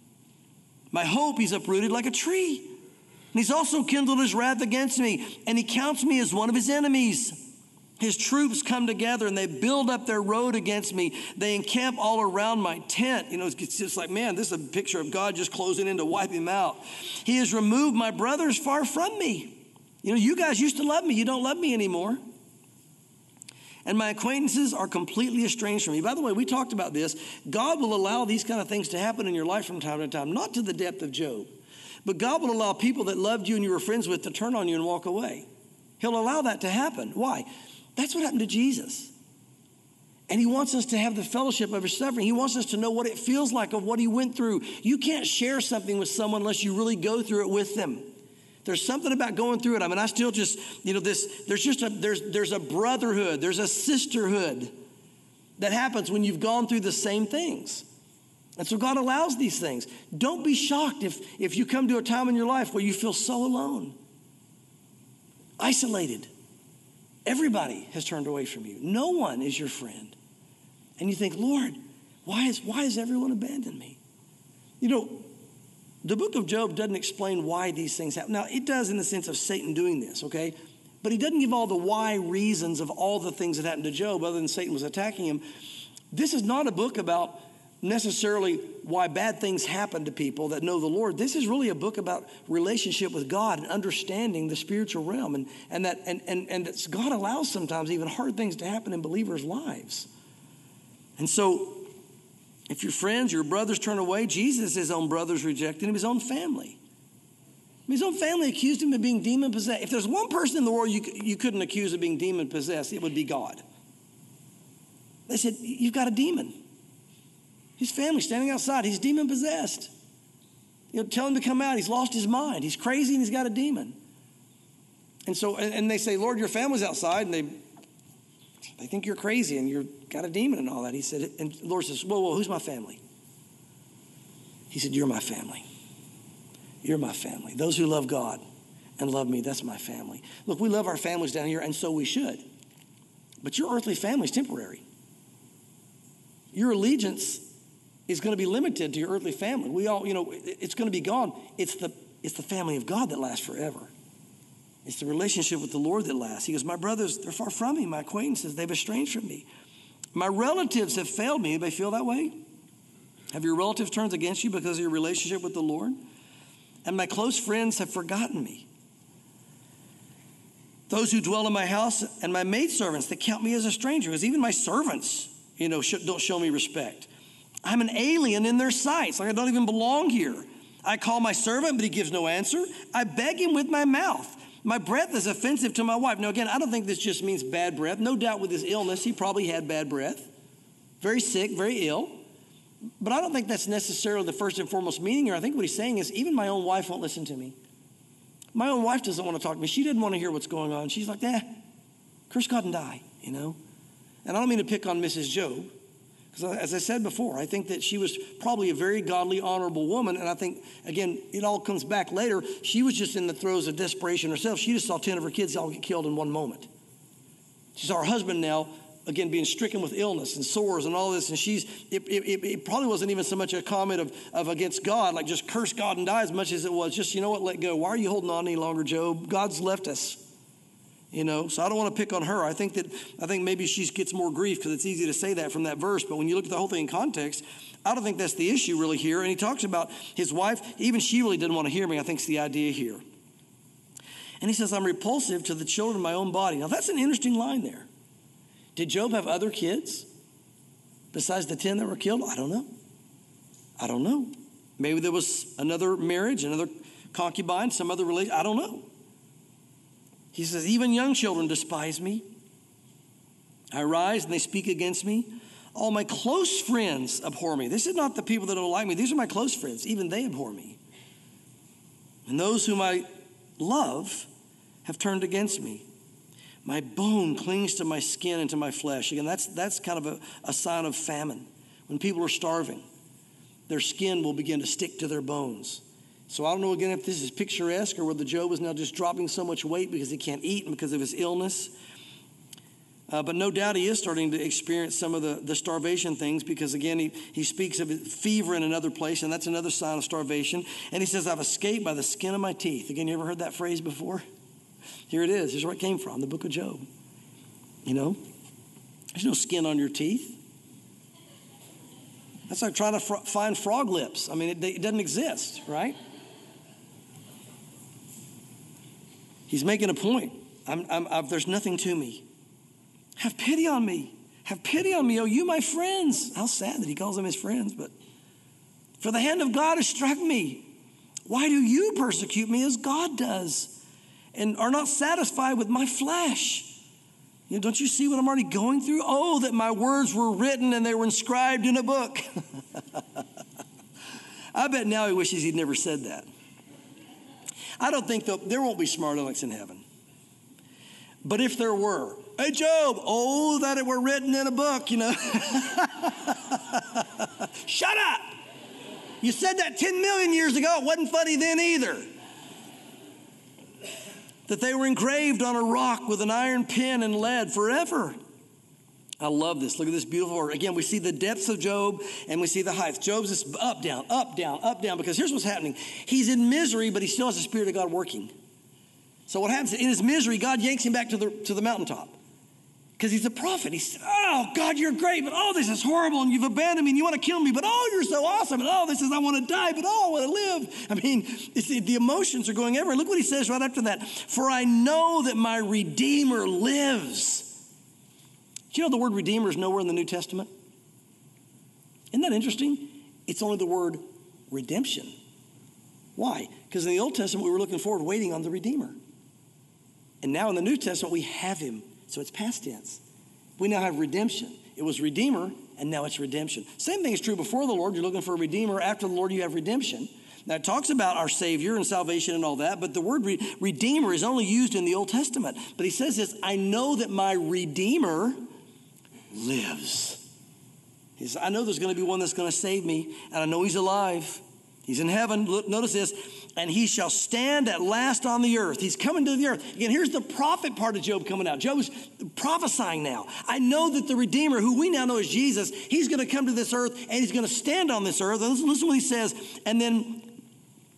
My hope he's uprooted like a tree. And he's also kindled his wrath against me, and he counts me as one of his enemies. His troops come together and they build up their road against me. They encamp all around my tent. You know, it's just like, man, this is a picture of God just closing in to wipe him out. He has removed my brothers far from me. You know, you guys used to love me. You don't love me anymore. And my acquaintances are completely estranged from me. By the way, we talked about this. God will allow these kind of things to happen in your life from time to time, not to the depth of Job. But God will allow people that loved you and you were friends with to turn on you and walk away. He'll allow that to happen. Why? That's what happened to Jesus. And he wants us to have the fellowship of his suffering. He wants us to know what it feels like of what he went through. You can't share something with someone unless you really go through it with them. There's something about going through it. I mean, I still just, you know, this, there's just a, there's, there's a brotherhood, there's a sisterhood that happens when you've gone through the same things. And so God allows these things. Don't be shocked if, if you come to a time in your life where you feel so alone, isolated. Everybody has turned away from you. No one is your friend. And you think, Lord, why is, why has everyone abandoned me? You know, the book of Job doesn't explain why these things happen. Now, it does in the sense of Satan doing this, okay? But he doesn't give all the why reasons of all the things that happened to Job other than Satan was attacking him. This is not a book about necessarily why bad things happen to people that know the Lord. This is really a book about relationship with God and understanding the spiritual realm, and, and that and, and, and that God allows sometimes even hard things to happen in believers' lives. And so if your friends, your brothers turn away, Jesus, his own brothers rejected him, his own family. His own family accused him of being demon-possessed. If there's one person in the world you, you couldn't accuse of being demon-possessed, it would be God. They said, you've got a demon. His family standing outside, he's demon-possessed. You know, tell him to come out. He's lost his mind. He's crazy and he's got a demon. And so, and, and they say, Lord, your family's outside, and they they think you're crazy and you've got a demon and all that. He said, and the Lord says, whoa, whoa, who's my family? He said, you're my family. You're my family. Those who love God and love me, that's my family. Look, we love our families down here, and so we should. But your earthly family is temporary. Your allegiance is going to be limited to your earthly family. We all, you know, it's going to be gone. It's the, it's the family of God that lasts forever. It's the relationship with the Lord that lasts. He goes, my brothers, they're far from me. My acquaintances, they've estranged from me. My relatives have failed me. Anybody feel that way? Have your relatives turned against you because of your relationship with the Lord? And my close friends have forgotten me. Those who dwell in my house and my maidservants, they count me as a stranger. Because even my servants, you know, don't show me respect. I'm an alien in their sights. Like I don't even belong here. I call my servant, but he gives no answer. I beg him with my mouth. My breath is offensive to my wife. Now, again, I don't think this just means bad breath. No doubt with his illness, he probably had bad breath. Very sick, very ill. But I don't think that's necessarily the first and foremost meaning here. I think what he's saying is even my own wife won't listen to me. My own wife doesn't want to talk to me. She didn't want to hear what's going on. She's like, eh, curse God and die, you know. And I don't mean to pick on Missus Job. Because as I said before, I think that she was probably a very godly, honorable woman. And I think, again, it all comes back later. She was just in the throes of desperation herself. She just saw ten of her kids all get killed in one moment. She saw her husband now, again, being stricken with illness and sores and all this. And she's, it, it, it probably wasn't even so much a comment of, of against God, like just curse God and die, as much as it was just, you know what, let go. Why are you holding on any longer, Job? God's left us. You know, so I don't want to pick on her. I think that, I think maybe she gets more grief because it's easy to say that from that verse. But when you look at the whole thing in context, I don't think that's the issue really here. And he talks about his wife. Even she really didn't want to hear me. I think it's the idea here. And he says, I'm repulsive to the children of my own body. Now, that's an interesting line there. Did Job have other kids besides the ten that were killed? I don't know. I don't know. Maybe there was another marriage, another concubine, some other relation. I don't know. He says, even young children despise me. I rise and they speak against me. All my close friends abhor me. This is not the people that don't like me. These are my close friends. Even they abhor me. And those whom I love have turned against me. My bone clings to my skin and to my flesh. Again, that's, that's kind of a, a sign of famine. When people are starving, their skin will begin to stick to their bones. So I don't know, again, if this is picturesque or whether Job is now just dropping so much weight because he can't eat and because of his illness. Uh, but no doubt he is starting to experience some of the, the starvation things because, again, he, he speaks of fever in another place, and that's another sign of starvation. And he says, I've escaped by the skin of my teeth. Again, you ever heard that phrase before? Here it is. Here's where it came from, the book of Job. You know, there's no skin on your teeth. That's like trying to fr- find frog lips. I mean, it, it doesn't exist, right? He's making a point. I'm, I'm, I've, there's nothing to me. Have pity on me. Have pity on me, oh, you my friends. How sad that he calls them his friends, but for the hand of God has struck me. Why do you persecute me as God does and are not satisfied with my flesh? You know, don't you see what I'm already going through? Oh, that my words were written and they were inscribed in a book. I bet now he wishes he'd never said that. I don't think, though, there won't be smart alecks in heaven. But if there were, hey, Job, oh, that it were written in a book, you know. Shut up. You said that ten million years ago. It wasn't funny then either. That they were engraved on a rock with an iron pen and lead forever. I love this. Look at this beautiful word. Again, we see the depths of Job and we see the heights. Job's just up, down, up, down, up, down. Because here's what's happening. He's in misery, but he still has the Spirit of God working. So what happens in his misery, God yanks him back to the, to the mountaintop. Because he's a prophet. He's, oh, God, you're great, but oh, this is horrible, and you've abandoned me, and you want to kill me, but oh, you're so awesome, and oh, this is, I want to die, but oh, I want to live. I mean, it's, the emotions are going everywhere. Look what he says right after that. For I know that my Redeemer lives. Do you know the word Redeemer is nowhere in the New Testament? Isn't that interesting? It's only the word redemption. Why? Because in the Old Testament, we were looking forward, waiting on the Redeemer. And now in the New Testament, we have him. So it's past tense. We now have redemption. It was Redeemer, and now it's redemption. Same thing is true before the Lord. You're looking for a Redeemer. After the Lord, you have redemption. Now, it talks about our Savior and salvation and all that, but the word re- Redeemer is only used in the Old Testament. But he says this, I know that my Redeemer lives. He says, I know there's going to be one that's going to save me, and I know he's alive. He's in heaven. Look, notice this. And he shall stand at last on the earth. He's coming to the earth. Again, here's the prophet part of Job coming out. Job is prophesying now. I know that the Redeemer, who we now know as Jesus, he's going to come to this earth and he's going to stand on this earth. And listen, listen to what he says. And then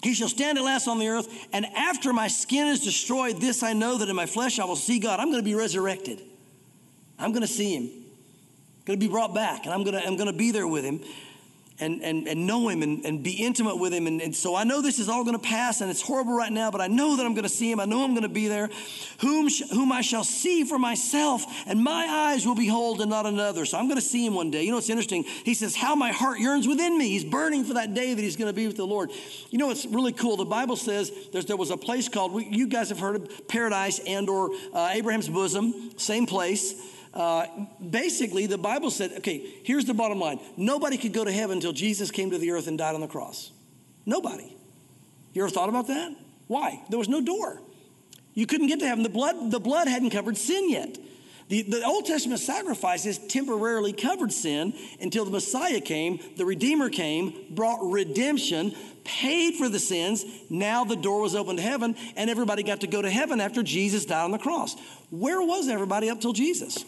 He shall stand at last on the earth, and after my skin is destroyed, this I know, that in my flesh I will see God. I'm going to be resurrected. I'm going to see him. I'm going to be brought back, and I'm going to, I'm going to be there with him and, and, and know him and, and be intimate with him. And, and so I know this is all going to pass, and it's horrible right now, but I know that I'm going to see him. I know I'm going to be there, whom, sh- whom I shall see for myself, and my eyes will behold and not another. So I'm going to see him one day. You know, it's interesting. He says, how my heart yearns within me. He's burning for that day that he's going to be with the Lord. You know, it's really cool. The Bible says there's, there was a place called, we, you guys have heard of Paradise and or uh, Abraham's bosom, same place. Uh, basically, the Bible said, okay, here's the bottom line. Nobody could go to heaven until Jesus came to the earth and died on the cross. Nobody. You ever thought about that? Why? There was no door. You couldn't get to heaven. The blood, the blood hadn't covered sin yet. The, the Old Testament sacrifices temporarily covered sin until the Messiah came, the Redeemer came, brought redemption, paid for the sins. Now the door was open to heaven, and everybody got to go to heaven after Jesus died on the cross. Where was everybody up till Jesus?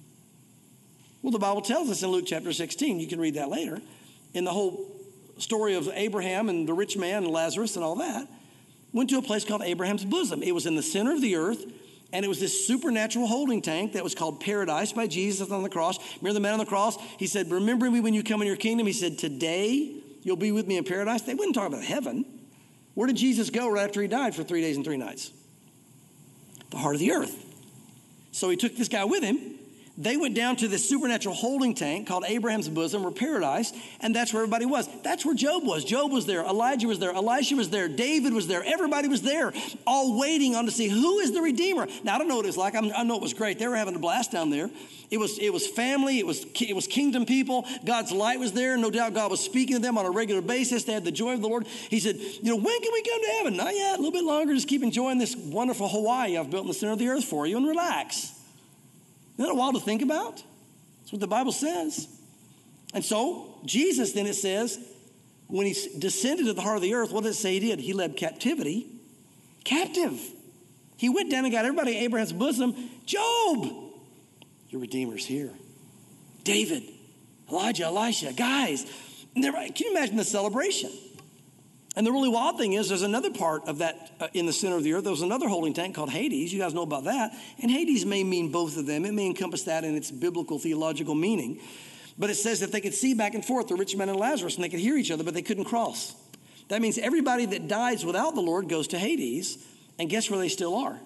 Well, the Bible tells us in Luke chapter sixteen, you can read that later, in the whole story of Abraham and the rich man and Lazarus and all that, went to a place called Abraham's bosom. It was in the center of the earth, and it was this supernatural holding tank that was called Paradise by Jesus on the cross. Remember the man on the cross? He said, remember me when you come in your kingdom? He said, today you'll be with me in paradise. They wouldn't talk about heaven. Where did Jesus go right after he died for three days and three nights? The heart of the earth. So he took this guy with him. They went down to this supernatural holding tank called Abraham's bosom or paradise, and that's where everybody was. That's where Job was. Job was there. Elijah was there. Elisha was there. David was there. Everybody was there, all waiting on to see who is the Redeemer. Now, I don't know what it was like. I'm, I know it was great. They were having a blast down there. It was, it was family. It was, it was kingdom people. God's light was there. No doubt God was speaking to them on a regular basis. They had the joy of the Lord. He said, you know, when can we come to heaven? Not yet. A little bit longer. Just keep enjoying this wonderful Hawaii I've built in the center of the earth for you and relax. Isn't that a while to think about? That's what the Bible says. And so Jesus, then it says, when he descended to the heart of the earth, what did it say he did? He led captivity captive. He went down and got everybody in Abraham's bosom. Job, your Redeemer's here. David, Elijah, Elisha, guys. Can you imagine the celebration? And the really wild thing is there's another part of that uh, in the center of the earth. There was another holding tank called Hades. You guys know about that. And Hades may mean both of them. It may encompass that in its biblical theological meaning. But it says that they could see back and forth, the rich man and Lazarus, and they could hear each other, but they couldn't cross. That means everybody that dies without the Lord goes to Hades, and guess where they still are?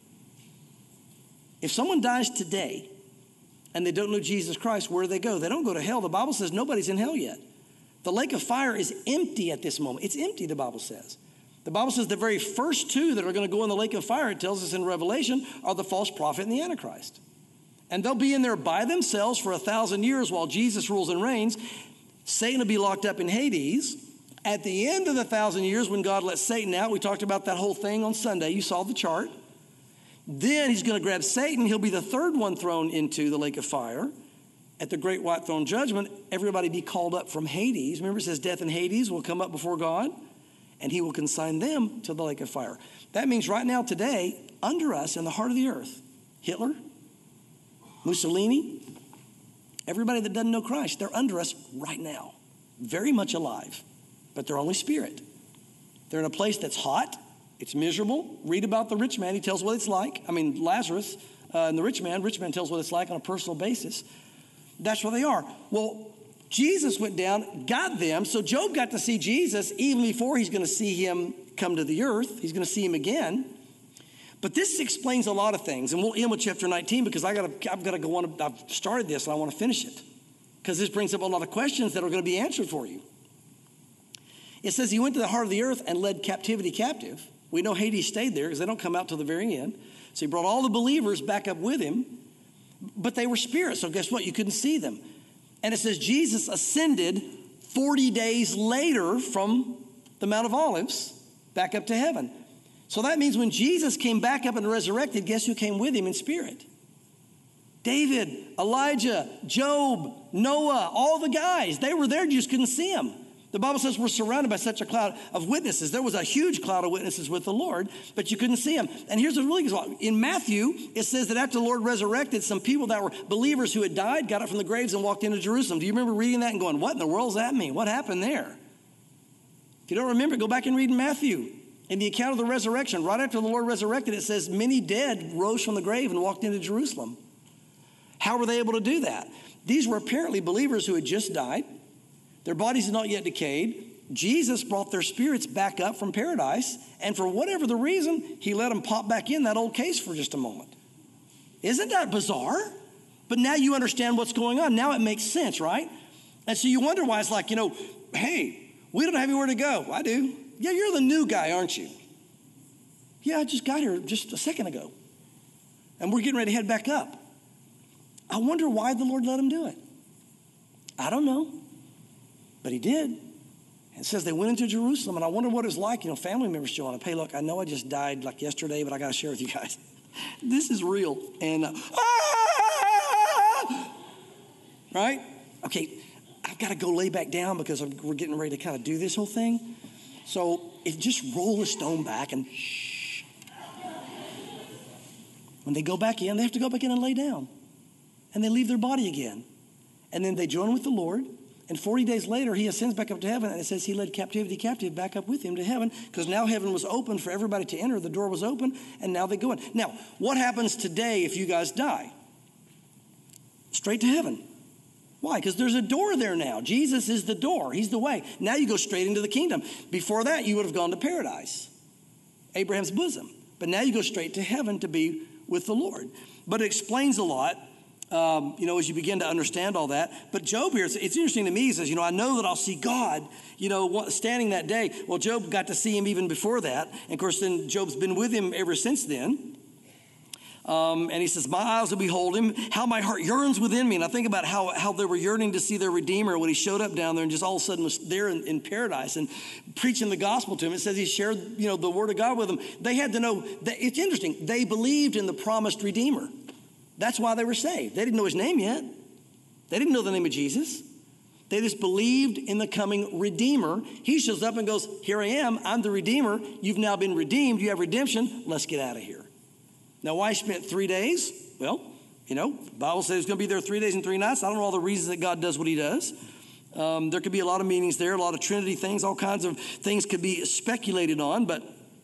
If someone dies today and they don't know Jesus Christ, where do they go? They don't go to hell. The Bible says nobody's in hell yet. The lake of fire is empty at this moment. It's empty, the Bible says. The Bible says the very first two that are going to go in the lake of fire, it tells us in Revelation, are the false prophet and the Antichrist. And they'll be in there by themselves for a thousand years while Jesus rules and reigns. Satan will be locked up in Hades. At the end of the thousand years, when God lets Satan out, we talked about that whole thing on Sunday. You saw the chart. Then he's going to grab Satan. He'll be the third one thrown into the lake of fire. At the great white throne judgment, everybody be called up from Hades. Remember, it says death and Hades will come up before God, and he will consign them to the lake of fire. That means right now, today, under us in the heart of the earth, Hitler, Mussolini, everybody that doesn't know Christ, they're under us right now, very much alive, but they're only spirit. They're in a place that's hot. It's miserable. Read about the rich man. He tells what it's like. I mean, Lazarus uh, and the rich man, rich man tells what it's like on a personal basis. That's where they are. Well, Jesus went down, got them. So Job got to see Jesus even before he's going to see him come to the earth. He's going to see him again. But this explains a lot of things. And we'll end with chapter nineteen because I got to, I've got to go on. I've started this and I want to finish it because this brings up a lot of questions that are going to be answered for you. It says he went to the heart of the earth and led captivity captive. We know Hades stayed there because they don't come out till the very end. So he brought all the believers back up with him. But they were spirits, so guess what? You couldn't see them. And it says Jesus ascended forty days later from the Mount of Olives back up to heaven. So that means when Jesus came back up and resurrected, guess who came with him in spirit? David, Elijah, Job, Noah, all the guys. They were there, you just couldn't see them. The Bible says we're surrounded by such a cloud of witnesses. There was a huge cloud of witnesses with the Lord, but you couldn't see them. And here's the really good one. In Matthew, it says that after the Lord resurrected, some people that were believers who had died got up from the graves and walked into Jerusalem. Do you remember reading that and going, what in the world does that mean? What happened there? If you don't remember, go back and read Matthew. In the account of the resurrection, right after the Lord resurrected, it says many dead rose from the grave and walked into Jerusalem. How were they able to do that? These were apparently believers who had just died. Their bodies had not yet decayed. Jesus brought their spirits back up from paradise. And for whatever the reason, he let them pop back in that old case for just a moment. Isn't that bizarre? But now you understand what's going on. Now it makes sense, right? And so you wonder why it's like, you know, hey, we don't have anywhere to go. I do. Yeah, you're the new guy, aren't you? Yeah, I just got here just a second ago. And we're getting ready to head back up. I wonder why the Lord let him do it. I don't know. But he did. It says they went into Jerusalem, and I wonder what it was like. You know, family members showing up. Hey, look, I know I just died like yesterday, but I got to share with you guys. This is real. And, uh, ah! Right? Okay, I've got to go lay back down because I'm, we're getting ready to kind of do this whole thing. So if just roll the stone back and shh. When they go back in, they have to go back in and lay down. And they leave their body again. And then they join with the Lord. And forty days later, he ascends back up to heaven. And it says he led captivity captive back up with him to heaven because now heaven was open for everybody to enter. The door was open, and now they go in. Now, what happens today if you guys die? Straight to heaven. Why? Because there's a door there now. Jesus is the door. He's the way. Now you go straight into the kingdom. Before that, you would have gone to paradise, Abraham's bosom. But now you go straight to heaven to be with the Lord. But it explains a lot, um, you know, as you begin to understand all that. But Job here, it's, it's interesting to me. He says, you know, I know that I'll see God, you know, standing that day. Well, Job got to see him even before that. And, of course, then Job's been with him ever since then. Um, and he says, my eyes will behold him, how my heart yearns within me. And I think about how, how they were yearning to see their Redeemer when he showed up down there and just all of a sudden was there in, in paradise and preaching the gospel to him. It says he shared, you know, the word of God with them. They had to know that it's interesting. They believed in the promised Redeemer. That's why they were saved. They didn't know his name yet. They didn't know the name of Jesus. They just believed in the coming Redeemer. He shows up and goes, here I am. I'm the Redeemer. You've now been redeemed. You have redemption. Let's get out of here. Now, why spent three days? Well, you know, the Bible says he's going to be there three days and three nights. I don't know all the reasons that God does what he does. Um, there could be a lot of meanings there, a lot of Trinity things, all kinds of things could be speculated on, but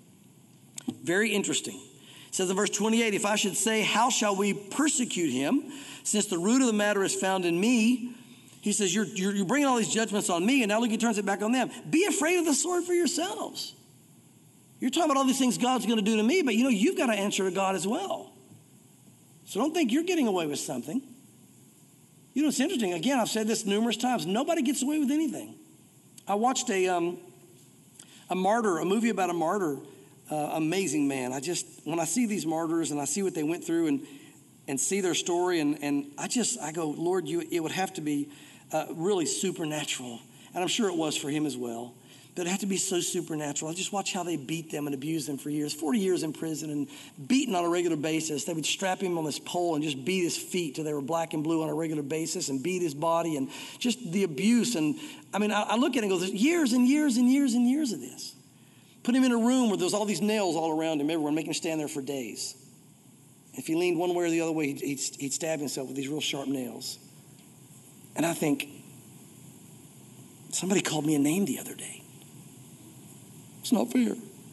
very interesting. It says in verse twenty-eight, if I should say, how shall we persecute him? Since the root of the matter is found in me. He says, you're, you're, you're bringing all these judgments on me, and now look, he turns it back on them. Be afraid of the sword for yourselves. You're talking about all these things God's going to do to me, but you know, you've got to answer to God as well. So don't think you're getting away with something. You know, it's interesting. Again, I've said this numerous times. Nobody gets away with anything. I watched a um, a martyr, a movie about a martyr, uh, amazing man. I just, when I see these martyrs and I see what they went through and and see their story, and, and I just, I go, Lord, you, it would have to be uh, really supernatural. And I'm sure it was for him as well. But it had to be so supernatural. I just watch how they beat them and abused them for years. forty years in prison and beaten on a regular basis. They would strap him on this pole and just beat his feet till they were black and blue on a regular basis and beat his body and just the abuse. And I mean, I, I look at it and go, there's years and years and years and years of this. Put him in a room where there's all these nails all around him, everyone, make him stand there for days. If he leaned one way or the other way, he'd, he'd, he'd stab himself with these real sharp nails. And I think, somebody called me a name the other day. It's not fair.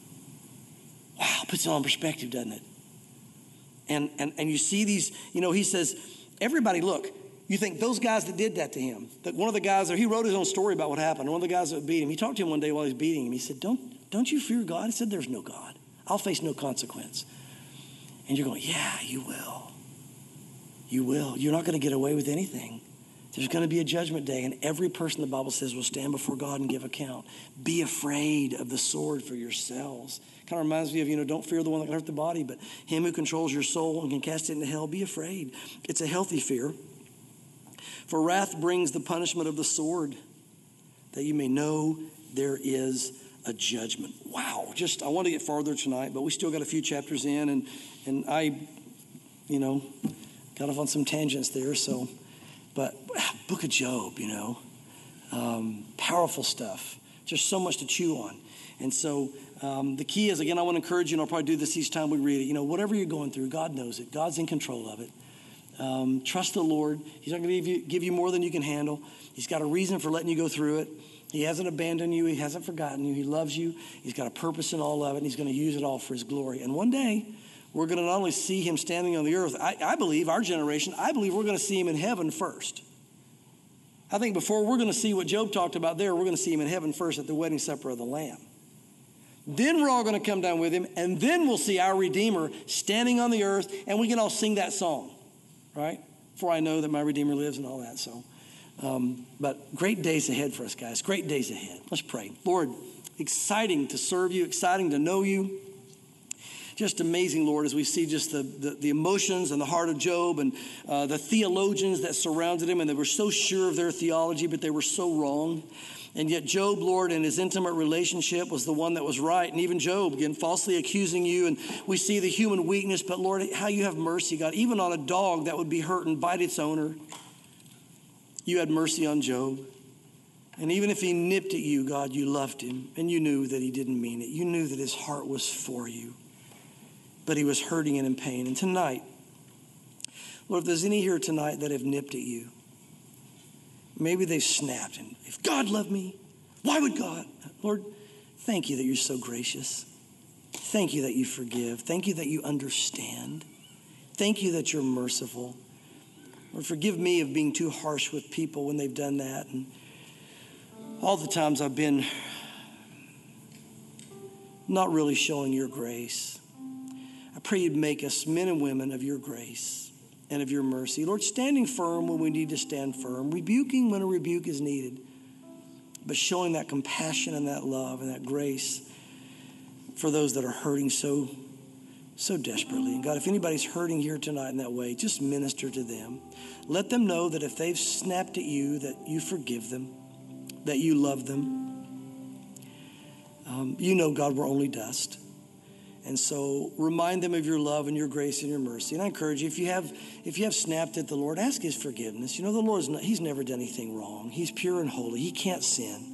Wow, puts it all in perspective, doesn't it? And, and and you see these, you know, he says, everybody, look, you think those guys that did that to him, that one of the guys there, he wrote his own story about what happened. One of the guys that beat him, he talked to him one day while he was beating him. He said, don't, don't you fear God? He said, there's no God. I'll face no consequence. And you're going, yeah, you will. You will. You're not going to get away with anything. There's going to be a judgment day, and every person, the Bible says, will stand before God and give account. Be afraid of the sword for yourselves. Kind of reminds me of, you know, don't fear the one that can hurt the body, but him who controls your soul and can cast it into hell. Be afraid. It's a healthy fear. For wrath brings the punishment of the sword, that you may know there is a judgment. Wow. Just, I want to get farther tonight, but we still got a few chapters in, and, and I, you know, got off on some tangents there, so... But book of Job, you know, um, powerful stuff. Just so much to chew on. And so um, the key is, again, I want to encourage you, and I'll probably do this each time we read it. You know, whatever you're going through, God knows it. God's in control of it. Um, trust the Lord. He's not going to give you, give you more than you can handle. He's got a reason for letting you go through it. He hasn't abandoned you. He hasn't forgotten you. He loves you. He's got a purpose in all of it, and he's going to use it all for his glory. And one day, we're going to not only see him standing on the earth, I, I believe, our generation, I believe we're going to see him in heaven first. I think before we're going to see what Job talked about there, we're going to see him in heaven first at the wedding supper of the Lamb. Then we're all going to come down with him, and then we'll see our Redeemer standing on the earth, and we can all sing that song, right? For I know that my Redeemer lives and all that, so. Um, but great days ahead for us, guys. Great days ahead. Let's pray. Lord, exciting to serve you, exciting to know you. Just amazing, Lord, as we see just the, the, the emotions and the heart of Job and uh, the theologians that surrounded him, and they were so sure of their theology, but they were so wrong. And yet Job, Lord, in his intimate relationship was the one that was right. And even Job, again, falsely accusing you. And we see the human weakness, but Lord, how you have mercy, God, even on a dog that would be hurt and bite its owner. You had mercy on Job. And even if he nipped at you, God, you loved him. And you knew that he didn't mean it. You knew that his heart was for you. But he was hurting and in pain. And tonight, Lord, if there's any here tonight that have nipped at you, maybe they've snapped. And if God loved me, why would God? Lord, thank you that you're so gracious. Thank you that you forgive. Thank you that you understand. Thank you that you're merciful. Lord, forgive me of being too harsh with people when they've done that. And all the times I've been not really showing your grace. I pray you'd make us men and women of your grace and of your mercy. Lord, standing firm when we need to stand firm, rebuking when a rebuke is needed, but showing that compassion and that love and that grace for those that are hurting so, so desperately. And God, if anybody's hurting here tonight in that way, just minister to them. Let them know that if they've snapped at you, that you forgive them, that you love them. Um, you know, God, we're only dust. And so remind them of your love and your grace and your mercy. And I encourage you, if you have if you have snapped at the Lord, ask his forgiveness. You know, the Lord, is not, he's never done anything wrong. He's pure and holy. He can't sin.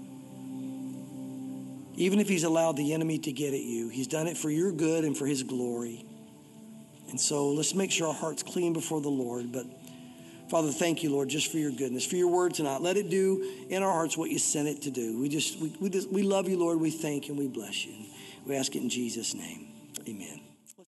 Even if he's allowed the enemy to get at you, he's done it for your good and for his glory. And so let's make sure our heart's clean before the Lord. But Father, thank you, Lord, just for your goodness, for your word tonight. Let it do in our hearts what you sent it to do. We just we we, just, we love you, Lord. We thank you and we bless you. We ask it in Jesus' name. Amen.